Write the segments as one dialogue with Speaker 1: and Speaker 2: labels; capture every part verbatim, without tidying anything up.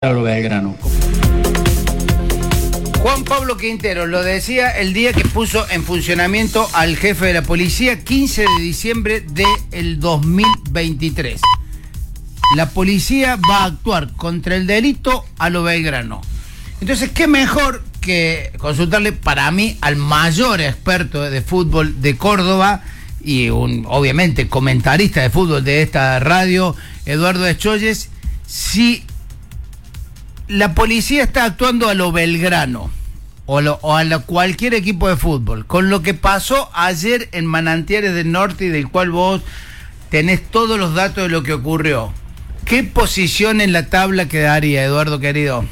Speaker 1: Claro, Belgrano.
Speaker 2: Juan Pablo Quintero lo decía el día que puso en funcionamiento al jefe de la policía, quince de diciembre del dos mil veintitrés. La policía va a actuar contra el delito a lo Belgrano. Entonces, ¿qué mejor que consultarle, para mí, al mayor experto de fútbol de Córdoba y un, obviamente, comentarista de fútbol de esta radio, Eduardo Escholles, si la policía está actuando a lo Belgrano o a, lo, o a lo, cualquier equipo de fútbol, con lo que pasó ayer en Manantiales del Norte y del cual vos tenés todos los datos de lo que ocurrió. ¿Qué posición en la tabla quedaría, Eduardo, querido?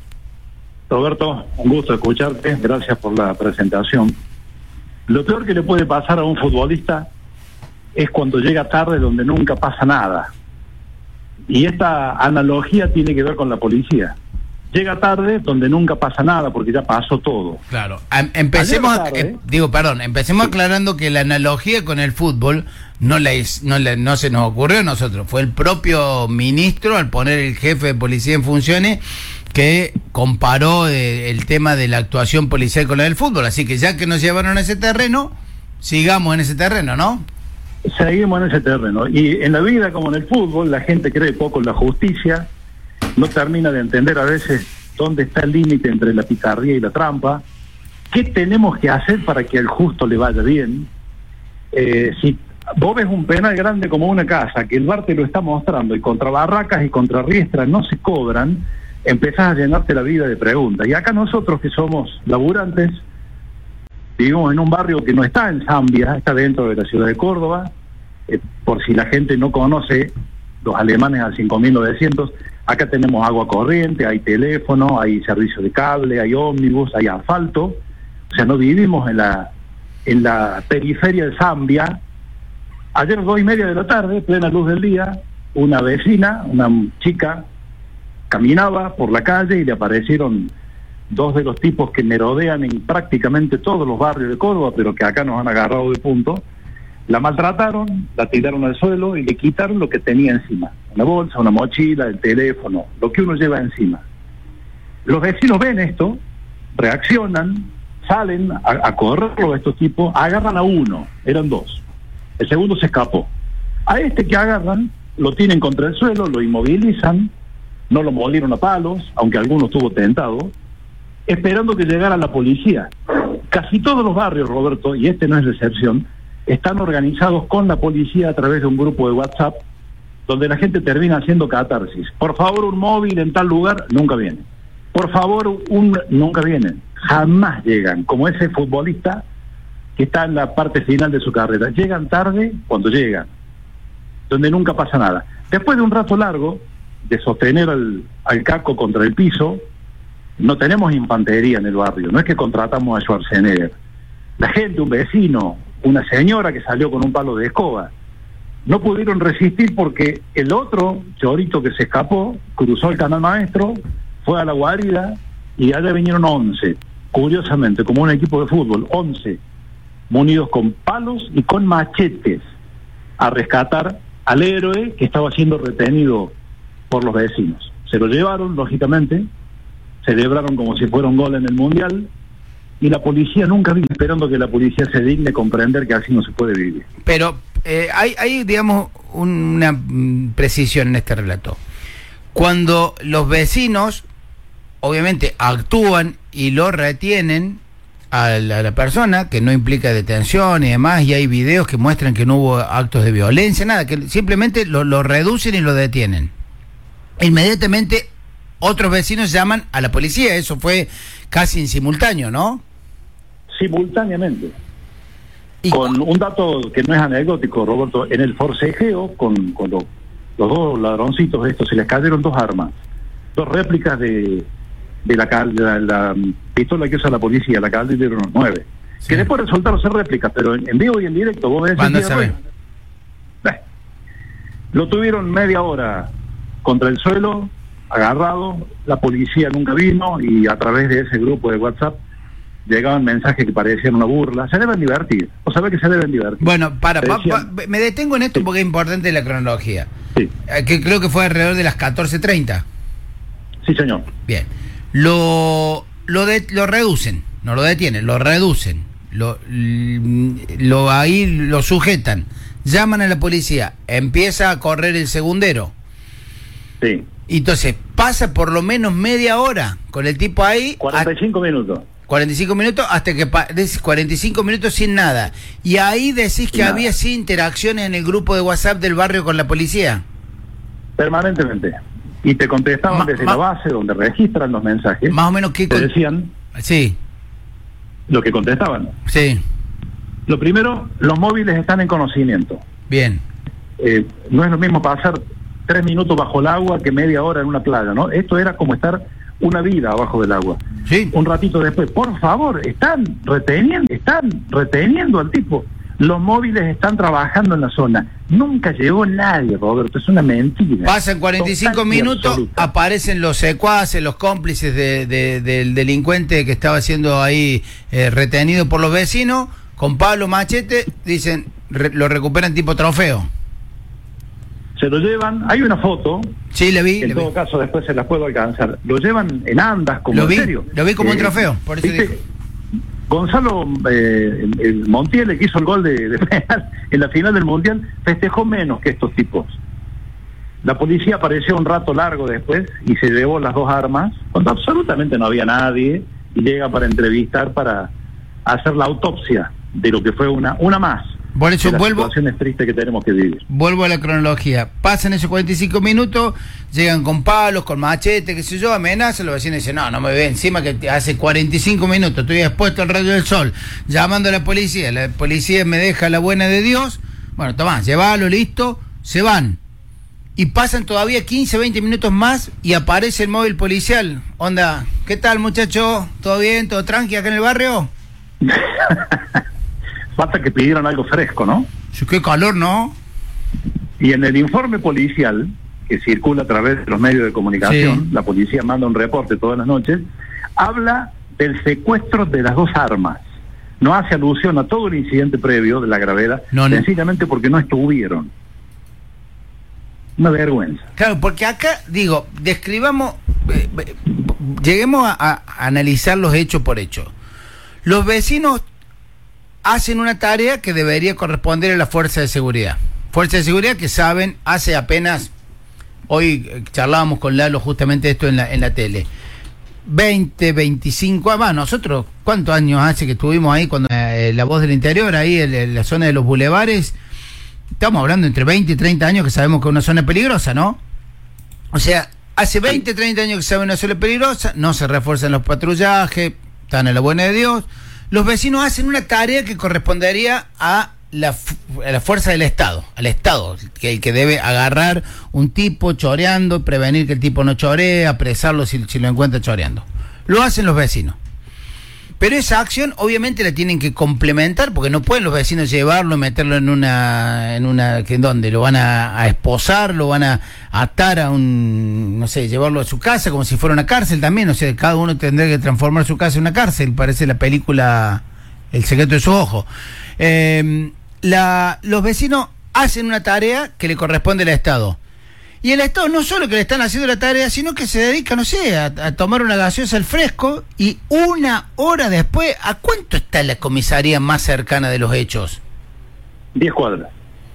Speaker 3: Roberto, un gusto escucharte, gracias por la presentación. Lo peor que le puede pasar a un futbolista es cuando llega tarde donde nunca pasa nada. Y esta analogía tiene que ver con la policía. Llega tarde donde nunca pasa nada porque ya pasó todo. Claro.
Speaker 2: Empecemos, tarde, eh, digo, perdón, empecemos sí. aclarando que la analogía con el fútbol no, la, no, la, no se nos ocurrió a nosotros. Fue el propio ministro, al poner el jefe de policía en funciones, que comparó eh, el tema de la actuación policial con la del fútbol. Así que ya que nos llevaron a ese terreno, sigamos en ese terreno, ¿no?
Speaker 3: Seguimos en ese terreno. Y en la vida, como en el fútbol, la gente cree poco en la justicia, no termina de entender a veces dónde está el límite entre la picardía y la trampa. ¿Qué tenemos que hacer para que al justo le vaya bien? Eh, si vos ves un penal grande como una casa, que el V A R te lo está mostrando, y contra Barracas y contra Riestra no se cobran, empezás a llenarte la vida de preguntas. Y acá nosotros, que somos laburantes, vivimos en un barrio que no está en Zambia, está dentro de la ciudad de Córdoba. Eh, por si la gente no conoce, los alemanes al cinco mil novecientos, acá tenemos agua corriente, hay teléfono, hay servicio de cable, hay ómnibus, hay asfalto. O sea, no vivimos en la en la periferia de Zambia. Ayer, dos y media de la tarde, plena luz del día, una vecina, una chica, caminaba por la calle y le aparecieron dos de los tipos que merodean en prácticamente todos los barrios de Córdoba, pero que acá nos han agarrado de punto. La maltrataron, la tiraron al suelo y le quitaron lo que tenía encima. Una bolsa, una mochila, el teléfono, lo que uno lleva encima. Los vecinos ven esto, reaccionan, salen a, a correrlo a estos tipos, agarran a uno, eran dos. El segundo se escapó. A este que agarran, lo tienen contra el suelo, lo inmovilizan, no lo molieron a palos, aunque alguno estuvo tentado, esperando que llegara la policía. Casi todos los barrios, Roberto, y este no es la excepción, están organizados con la policía a través de un grupo de WhatsApp, donde la gente termina haciendo catarsis. Por favor, un móvil en tal lugar, nunca viene. Por favor, un... nunca vienen. Jamás llegan, como ese futbolista que está en la parte final de su carrera. Llegan tarde cuando llegan, donde nunca pasa nada. Después de un rato largo de sostener al, al caco contra el piso, no tenemos infantería en el barrio, no es que contratamos a Schwarzenegger. La gente, un vecino, una señora que salió con un palo de escoba, no pudieron resistir porque el otro chorito que se escapó, cruzó el canal maestro, fue a la guarida y allá vinieron once, curiosamente, como un equipo de fútbol, once, munidos con palos y con machetes, a rescatar al héroe que estaba siendo retenido por los vecinos. Se lo llevaron, lógicamente, celebraron como si fuera un gol en el Mundial, y la policía nunca vino, esperando que la policía se digne comprender que así no se puede vivir.
Speaker 2: Pero eh, hay, hay, digamos, una mm, precisión en este relato. Cuando los vecinos, obviamente, actúan y lo retienen a la, a la persona, que no implica detención y demás, y hay videos que muestran que no hubo actos de violencia, nada, que simplemente lo, lo reducen y lo detienen. Inmediatamente otros vecinos llaman a la policía. Eso fue casi en simultáneo, ¿no?
Speaker 3: Simultáneamente. ¿Y? Con un dato que no es anecdótico, Roberto, en el forcejeo con, con lo, los dos ladroncitos estos se les cayeron dos armas, dos réplicas de de la, de la, la pistola que usa la policía, la Calibre nueve, sí. Que después resultaron ser réplicas, pero en, en vivo y en directo vos ves
Speaker 2: el sabe.
Speaker 3: Eh, lo tuvieron media hora contra el suelo, agarrado, la policía nunca vino, y a través de ese grupo de WhatsApp llegaban mensajes que parecían una burla. Se deben divertir, o saber que se deben divertir.
Speaker 2: Bueno, para, pa, pa, me detengo en esto, sí, porque es importante la cronología. Sí. Que creo que fue alrededor de las catorce treinta.
Speaker 3: Sí, señor.
Speaker 2: Bien. Lo, lo, de, lo reducen, no lo detienen, lo reducen. Lo, lo ahí lo sujetan. Llaman a la policía. Empieza a correr el segundero.
Speaker 3: Sí.
Speaker 2: Entonces, pasa por lo menos media hora con el tipo ahí.
Speaker 3: cuarenta y cinco
Speaker 2: a,
Speaker 3: minutos.
Speaker 2: cuarenta y cinco minutos hasta que... cuarenta y cinco minutos sin nada. Y ahí decís que
Speaker 3: nada.
Speaker 2: había sí interacciones en el grupo de WhatsApp del barrio con la policía.
Speaker 3: Permanentemente. Y te contestaban
Speaker 2: Ma,
Speaker 3: desde
Speaker 2: ma,
Speaker 3: la base donde registran los mensajes.
Speaker 2: Más o menos qué...
Speaker 3: Te
Speaker 2: Con...
Speaker 3: decían...
Speaker 2: Sí.
Speaker 3: Lo que contestaban.
Speaker 2: Sí.
Speaker 3: Lo primero, los móviles están en conocimiento.
Speaker 2: Bien.
Speaker 3: Eh, no es lo mismo pasar tres minutos bajo el agua que media hora en una playa, ¿no? Esto era como estar una vida abajo del agua.
Speaker 2: Sí.
Speaker 3: Un ratito después, por favor, están reteniendo, están reteniendo al tipo. Los móviles están trabajando en la zona. Nunca llegó nadie, Roberto, es una mentira.
Speaker 2: Pasan cuarenta y cinco minutos, aparecen los secuaces, los cómplices de, de, del delincuente que estaba siendo ahí eh, retenido por los vecinos, con Pablo Machete, dicen, re, lo recuperan tipo trofeo.
Speaker 3: Se lo llevan, hay una foto.
Speaker 2: Sí, le vi.
Speaker 3: En
Speaker 2: le
Speaker 3: todo
Speaker 2: vi.
Speaker 3: caso, después se las puedo alcanzar. Lo llevan en andas, como
Speaker 2: lo
Speaker 3: en
Speaker 2: vi,
Speaker 3: serio.
Speaker 2: Lo vi como
Speaker 3: eh,
Speaker 2: un trofeo, por eso
Speaker 3: ¿viste?
Speaker 2: digo.
Speaker 3: Gonzalo eh, el, el Montiel, que hizo el gol de, de penal en la final del Mundial, festejó menos que estos tipos. La policía apareció un rato largo después y se llevó las dos armas, cuando absolutamente no había nadie, y llega para entrevistar, para hacer la autopsia de lo que fue una una más.
Speaker 2: Por eso
Speaker 3: de las
Speaker 2: vuelvo,
Speaker 3: situaciones tristes que tenemos que vivir.
Speaker 2: Vuelvo a la cronología. Pasan esos cuarenta y cinco minutos, llegan con palos, con machete, qué sé yo, amenazan, los vecinos dicen, no, no me ve encima que hace cuarenta y cinco minutos, estoy expuesto al rayo del sol, llamando a la policía, la policía me deja la buena de Dios, bueno, tomá, llévalo, listo, se van. Y pasan todavía quince, veinte minutos más y aparece el móvil policial. Onda, ¿qué tal, muchacho? ¿Todo bien? ¿Todo tranqui acá en el barrio?
Speaker 3: Falta que pidieran algo fresco, ¿no?
Speaker 2: Sí, qué calor, ¿no?
Speaker 3: Y en el informe policial, que circula a través de los medios de comunicación, sí. La policía manda un reporte todas las noches, habla del secuestro de las dos armas. No hace alusión a todo el incidente previo de la gravedad, no, no. sencillamente porque no estuvieron. Una vergüenza.
Speaker 2: Claro, porque acá, digo, describamos, eh, eh, lleguemos a, a analizar los hechos por hechos. Los vecinos hacen una tarea que debería corresponder a la fuerza de seguridad. Fuerza de seguridad que saben, hace apenas, hoy eh, charlábamos con Lalo justamente esto en la, en la tele, veinte, veinticinco, ah, nosotros, ¿cuántos años hace que estuvimos ahí cuando eh, La Voz del Interior, ahí en, en la zona de los bulevares? Estamos hablando entre veinte y treinta años que sabemos que es una zona peligrosa, ¿no? O sea, hace veinte, treinta años que se sabe una zona peligrosa, no se refuerzan los patrullajes, están en la buena de Dios. Los vecinos hacen una tarea que correspondería a la, a la fuerza del Estado, al Estado, que el que debe agarrar un tipo choreando, prevenir que el tipo no choree, apresarlo si, si lo encuentra choreando. Lo hacen los vecinos. Pero esa acción obviamente la tienen que complementar, porque no pueden los vecinos llevarlo y meterlo en una, en una, que ¿dónde? Lo van a, a esposar, lo van a atar a un, no sé, llevarlo a su casa como si fuera una cárcel también, o sea, cada uno tendría que transformar su casa en una cárcel, parece la película El secreto de sus ojos. Eh, la, los vecinos hacen una tarea que le corresponde al Estado. Y el Estado no solo que le están haciendo la tarea, sino que se dedica, no sé, a, a tomar una gaseosa al fresco, y una hora después, ¿a cuánto está la comisaría más cercana de los hechos?
Speaker 3: Diez cuadras.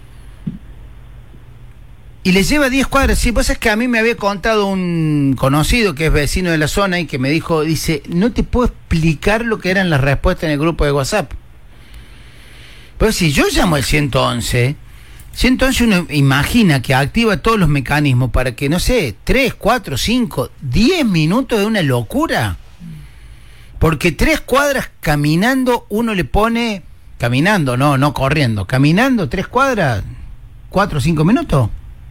Speaker 2: Y le lleva diez cuadras. Sí, pues es que a mí me había contado un conocido que es vecino de la zona y que me dijo, dice, no te puedo explicar lo que eran las respuestas en el grupo de WhatsApp. Pero si yo llamo al ciento once... ciento once uno imagina que activa todos los mecanismos para que, no sé, tres, cuatro, cinco, diez minutos de una locura. Porque tres cuadras caminando uno le pone, caminando, no, no corriendo, caminando tres cuadras, cuatro o cinco minutos.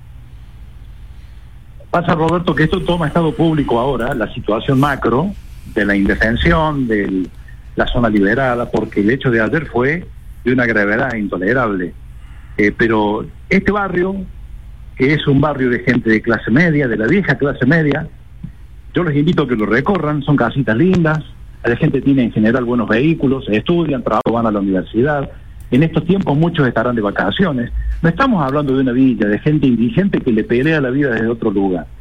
Speaker 3: Pasa, Roberto, que esto toma estado público ahora, la situación macro de la indefensión, de la zona liberada, porque el hecho de ayer fue de una gravedad intolerable. Eh, pero este barrio, que es un barrio de gente de clase media, de la vieja clase media, yo les invito a que lo recorran, son casitas lindas, la gente tiene en general buenos vehículos, estudian, trabajan, van a la universidad, en estos tiempos muchos estarán de vacaciones, no estamos hablando de una villa, de gente indigente que le pelea la vida desde otro lugar.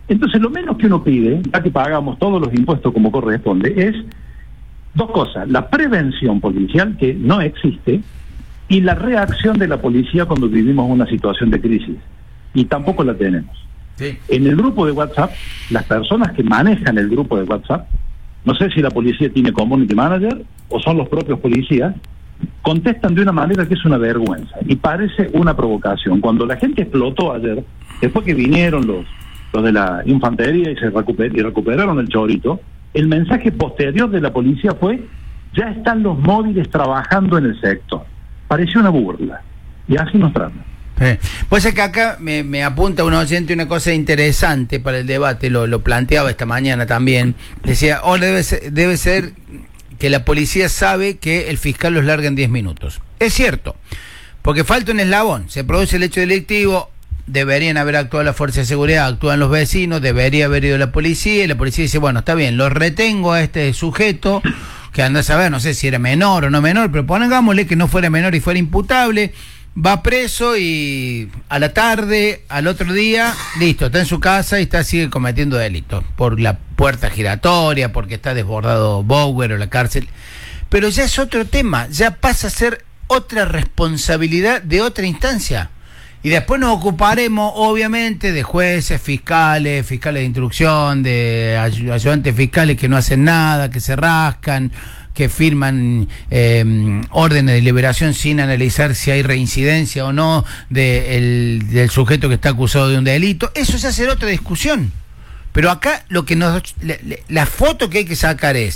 Speaker 3: Entonces lo menos que uno pide, ya que pagamos todos los impuestos como corresponde, es dos cosas: la prevención policial, que no existe, y la reacción de la policía cuando vivimos una situación de crisis, y tampoco la tenemos. Sí. En el grupo de WhatsApp, las personas que manejan el grupo de WhatsApp, no sé si la policía tiene community manager o son los propios policías, contestan de una manera que es una vergüenza y parece una provocación. Cuando la gente explotó ayer, después que vinieron los, los de la infantería y se recuper, y recuperaron el chorito, el mensaje posterior de la policía fue: ya están los móviles trabajando en el sector. Pareció una burla, y así nos tratan.
Speaker 2: Eh, pues es que acá me, me apunta un oyente una cosa interesante para el debate, lo, lo planteaba esta mañana también. Decía, oh, debe ser, debe ser que la policía sabe que el fiscal los larga en diez minutos. Es cierto, porque falta un eslabón, se produce el hecho delictivo, deberían haber actuado la fuerza de seguridad, actúan los vecinos, debería haber ido la policía, y la policía dice, bueno, está bien, lo retengo a este sujeto, que anda a saber, no sé si era menor o no menor, pero pongámosle que no fuera menor y fuera imputable, va preso y a la tarde, al otro día, listo, está en su casa y está sigue cometiendo delitos por la puerta giratoria, porque está desbordado Bower o la cárcel. Pero ya es otro tema, ya pasa a ser otra responsabilidad de otra instancia. Y después nos ocuparemos, obviamente, de jueces, fiscales, fiscales de instrucción, de ay- ayudantes fiscales que no hacen nada, que se rascan, que firman eh, órdenes de liberación sin analizar si hay reincidencia o no de el, del sujeto que está acusado de un delito. Eso ya será otra discusión. Pero acá lo que nos le, le, la foto que hay que sacar es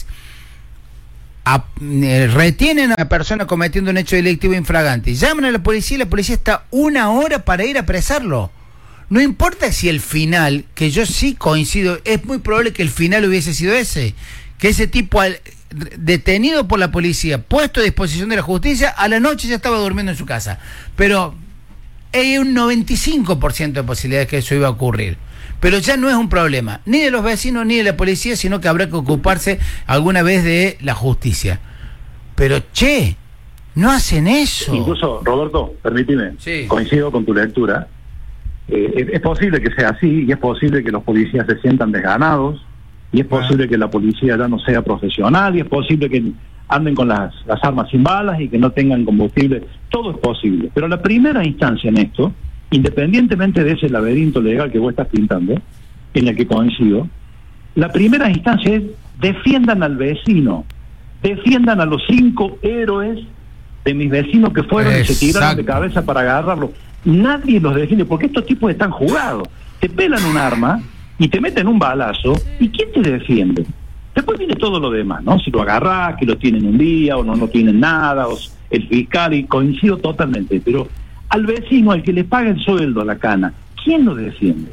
Speaker 2: a, eh, retienen a una persona cometiendo un hecho delictivo infragante, llaman a la policía y la policía está una hora para ir a apresarlo. No importa si el final, que yo sí coincido, es muy probable que el final hubiese sido ese, que ese tipo al, detenido por la policía, puesto a disposición de la justicia, a la noche ya estaba durmiendo en su casa. Pero hay un noventa y cinco por ciento de posibilidades que eso iba a ocurrir. Pero ya no es un problema, ni de los vecinos ni de la policía, sino que habrá que ocuparse alguna vez de la justicia. Pero, che, no hacen eso.
Speaker 3: Incluso, Roberto, permíteme,
Speaker 2: sí.
Speaker 3: Coincido con tu lectura. Eh, es, es posible que sea así, y es posible que los policías se sientan desganados, y es posible ah. que la policía ya no sea profesional, y es posible que anden con las, las armas sin balas y que no tengan combustible. Todo es posible. Pero la primera instancia en esto, independientemente de ese laberinto legal que vos estás pintando, en el que coincido, la primera instancia es: defiendan al vecino, defiendan a los cinco héroes de mis vecinos que fueron Exacto. y se tiraron de cabeza para agarrarlo. Nadie los defiende, porque estos tipos están jugados. Te pelan un arma y te meten un balazo, ¿y quién te defiende? Después viene todo lo demás, ¿no? Si lo agarrás, que lo tienen un día, o no, no tienen nada, o el fiscal, y coincido totalmente, pero al vecino, al que le paga el sueldo a la cana, ¿quién lo defiende?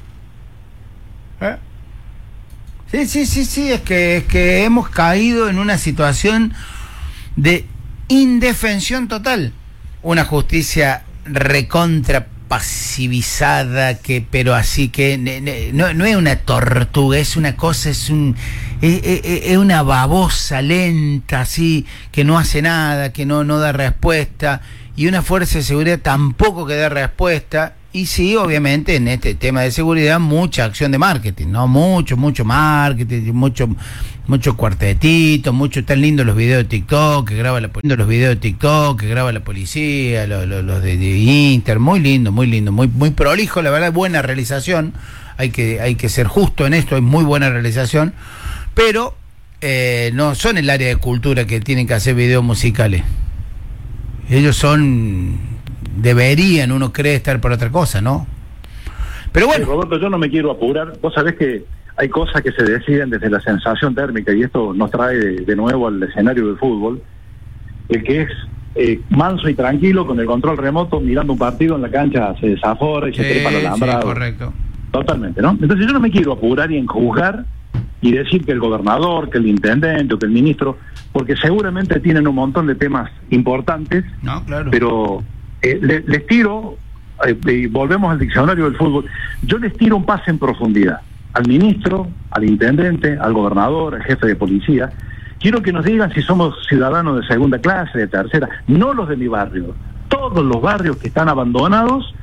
Speaker 2: ¿Eh? Sí, sí, sí, sí, es que, es que hemos caído en una situación de indefensión total. Una justicia recontra pasivizada, que pero así que ne, ne, no, no es una tortuga, es una cosa, es un es, es, es una babosa lenta, así, que no hace nada, que no, no da respuesta, y una fuerza de seguridad tampoco que da respuesta. Y sí, obviamente en este tema de seguridad mucha acción de marketing, ¿no? Mucho, mucho marketing, mucho mucho cuartetito, mucho, tan lindo los videos de TikTok que graba la policía, los videos de TikTok que graba la policía, los, los, los de, de Inter, muy lindo, muy lindo, muy muy prolijo, la verdad, buena realización. Hay que hay que ser justo en esto, hay muy buena realización, pero eh, no son el área de cultura que tienen que hacer videos musicales. Ellos son, deberían, uno cree, estar por otra cosa, ¿no? Pero bueno.
Speaker 3: Sí, Roberto, yo no me quiero apurar. Vos sabés que hay cosas que se deciden desde la sensación térmica, y esto nos trae de, de nuevo al escenario del fútbol. El que es eh, manso y tranquilo, con el control remoto, mirando un partido en la cancha, se desafora y sí, se trepa al alambrado.
Speaker 2: Sí, correcto.
Speaker 3: Totalmente, ¿no? Entonces yo no me quiero apurar y enjuzgar y decir que el gobernador, que el intendente o que el ministro, porque seguramente tienen un montón de temas importantes,
Speaker 2: no, claro.
Speaker 3: pero eh, les, les tiro, eh, y volvemos al diccionario del fútbol, yo les tiro un pase en profundidad al ministro, al intendente, al gobernador, al jefe de policía. Quiero que nos digan si somos ciudadanos de segunda clase, de tercera, no los de mi barrio, todos los barrios que están abandonados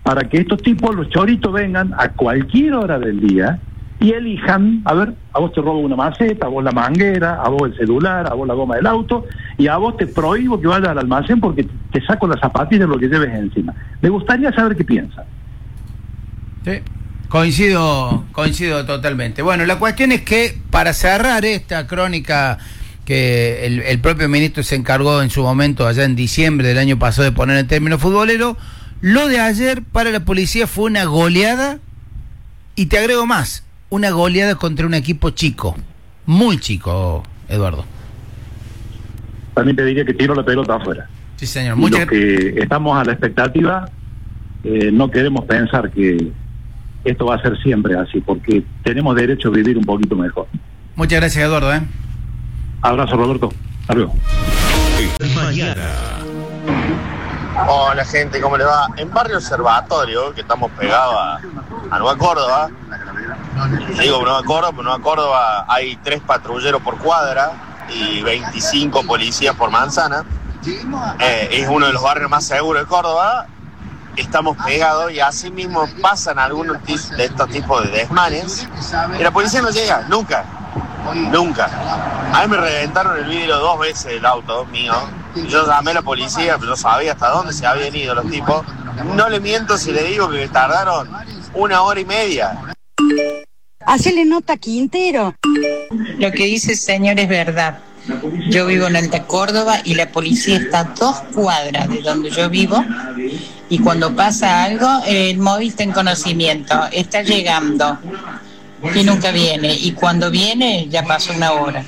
Speaker 3: para que estos tipos, los choritos, vengan a cualquier hora del día y elijan, a ver, a vos te robo una maceta, a vos la manguera, a vos el celular, a vos la goma del auto, y a vos te prohíbo que vayas al almacén porque te saco las zapatillas de lo que lleves encima. Me gustaría saber qué piensan.
Speaker 2: Sí, coincido, coincido totalmente. Bueno, la cuestión es que para cerrar esta crónica que el, el propio ministro se encargó en su momento, allá en diciembre del año pasado, de poner en términos futboleros, lo de ayer para la policía fue una goleada, y te agrego más, una goleada contra un equipo chico, muy chico, Eduardo.
Speaker 3: También te diría que tiro la pelota afuera.
Speaker 2: Sí, señor.
Speaker 3: Y
Speaker 2: Muchas...
Speaker 3: los que estamos a la expectativa, eh, no queremos pensar que esto va a ser siempre así, porque tenemos derecho a vivir un poquito mejor.
Speaker 2: Muchas gracias, Eduardo. ¿eh?
Speaker 3: Abrazo, Roberto. Hasta luego.
Speaker 1: Mañana. Hola, gente, ¿cómo le va? En Barrio Observatorio, que estamos pegados a, a Nueva Córdoba, digo Nueva Córdoba, pero Nueva Córdoba hay tres patrulleros por cuadra y veinticinco policías por manzana. Eh, es uno de los barrios más seguros de Córdoba. Estamos pegados y así mismo pasan algunos de estos tipos de desmanes y la policía no llega, nunca, nunca. A mí me reventaron el vidrio dos veces del auto mío. Yo llamé a la policía, pero no sabía hasta dónde se habían ido los tipos. No le miento si le digo que tardaron una hora y media.
Speaker 4: Hacele nota, Quintero.
Speaker 5: Lo que dice el señor es verdad. Yo vivo en Alta Córdoba y la policía está a dos cuadras de donde yo vivo, y cuando pasa algo, el móvil está en conocimiento, está llegando y nunca viene, y cuando viene ya pasó una hora.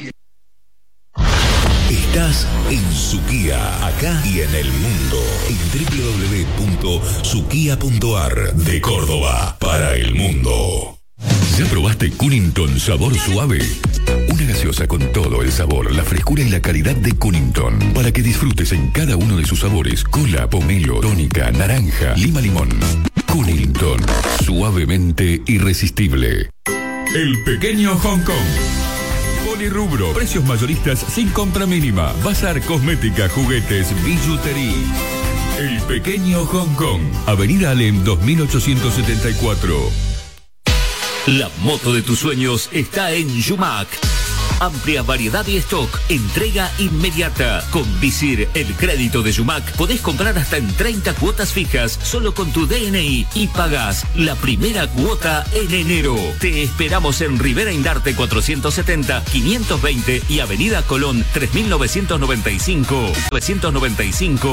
Speaker 6: Estás en Suquía, acá y en el mundo, en doble u doble u doble u punto suquía punto a r, de Córdoba para el mundo. ¿Ya probaste Cunnington Sabor Suave? Una gaseosa con todo el sabor, la frescura y la calidad de Cunnington, para que disfrutes en cada uno de sus sabores: cola, pomelo, tónica, naranja, lima, limón. Cunnington, suavemente irresistible. El pequeño Hong Kong. Polirrubro, precios mayoristas sin compra mínima. Bazar, cosmética, juguetes, billutería. El pequeño Hong Kong. Avenida Alem dos mil ochocientos setenta y cuatro. La moto de tus sueños está en Yumac. Amplia variedad y stock, entrega inmediata. Con Visir, el crédito de Yumac, podés comprar hasta en treinta cuotas fijas solo con tu D N I y pagás la primera cuota en enero. Te esperamos en Rivera Indarte cuatrocientos setenta, quinientos veinte y Avenida Colón tres mil novecientos noventa y cinco. novecientos noventa y cinco.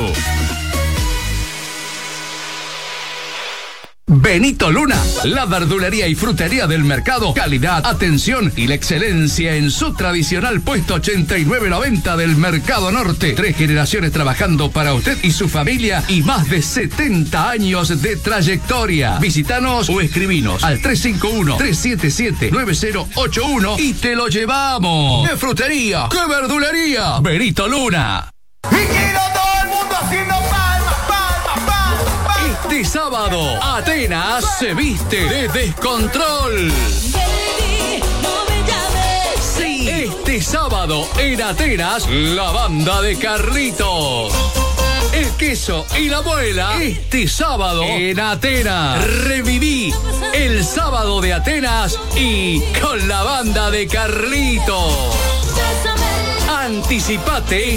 Speaker 7: Benito Luna, la verdulería y frutería del mercado, calidad, atención y la excelencia en su tradicional puesto ochenta y nueve noventa del Mercado Norte. Tres generaciones trabajando para usted y su familia y más de setenta años de trayectoria. Visítanos o escribinos al tres cinco uno, tres siete siete, nueve cero ocho uno y te lo llevamos. ¡Qué frutería! ¡Qué verdulería! Benito Luna.
Speaker 8: Y quiero todo el mundo haciendo palmas, palmas, palmas, palmas.
Speaker 7: Este sábado, Atenas se viste de descontrol. Sí, este sábado en Atenas, la banda de Carlitos. El queso y la abuela, este sábado en Atenas. Reviví el sábado de Atenas y con la banda de Carlitos. Anticipate